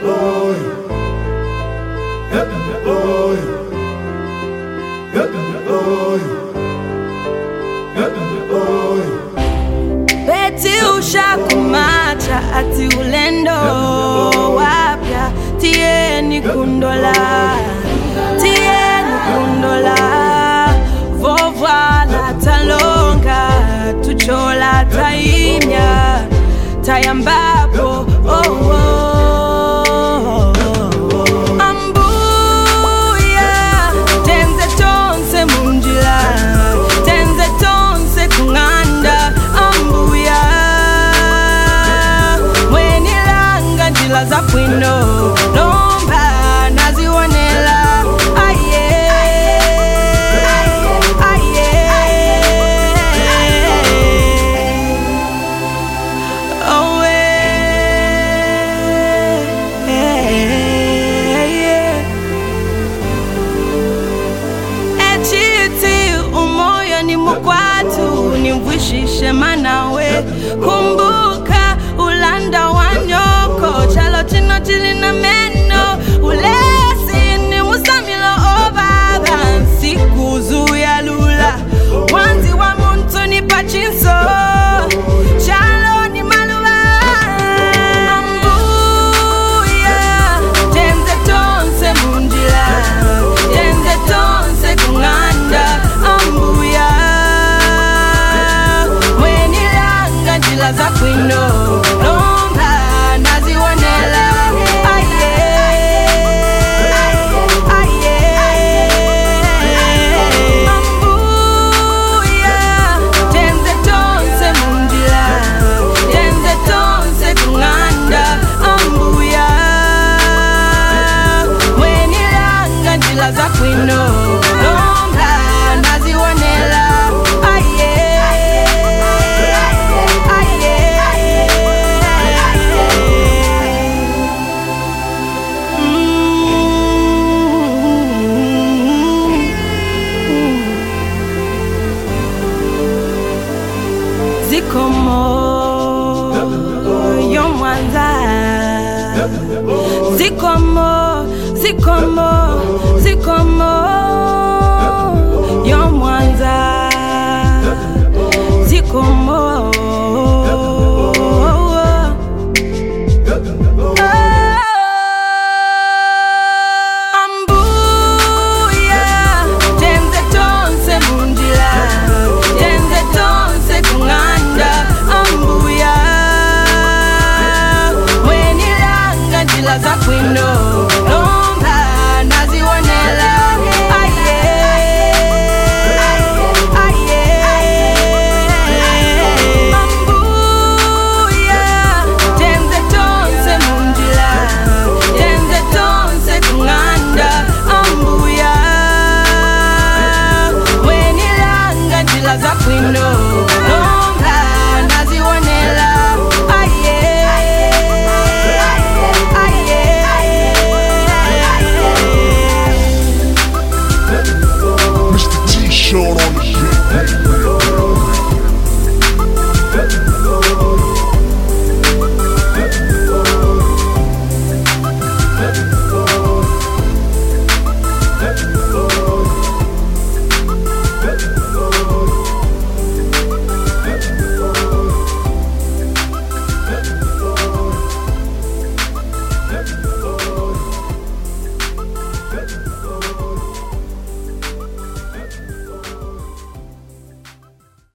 Beti ushakumata ati ulendo wapya tieni kundola vovwa la talonga tuchola taimya tayambapo ambuya tenze tonse munjila tenze tonse kunganda ambuya mwenilanga njila za kwino lomba nazionela aye nimvishishe manawe kumbuka ulanda wanyoko chalo chino chilina meno ulesi ni musamilo obaba sikuzu ya lula wanzi wa muntu ni pachinso chalo ni maluwa ambuya tenze tonse munjila tenze tonse kunganda ambuya njila za kwino lomba nazionela aye ambuya tenze tonse munjila tenze tonse kunganda ambuya mwenilanga njila za kwino lomba nazionela Zikomo yo mwanza Zikomo yo mwanza Zikomo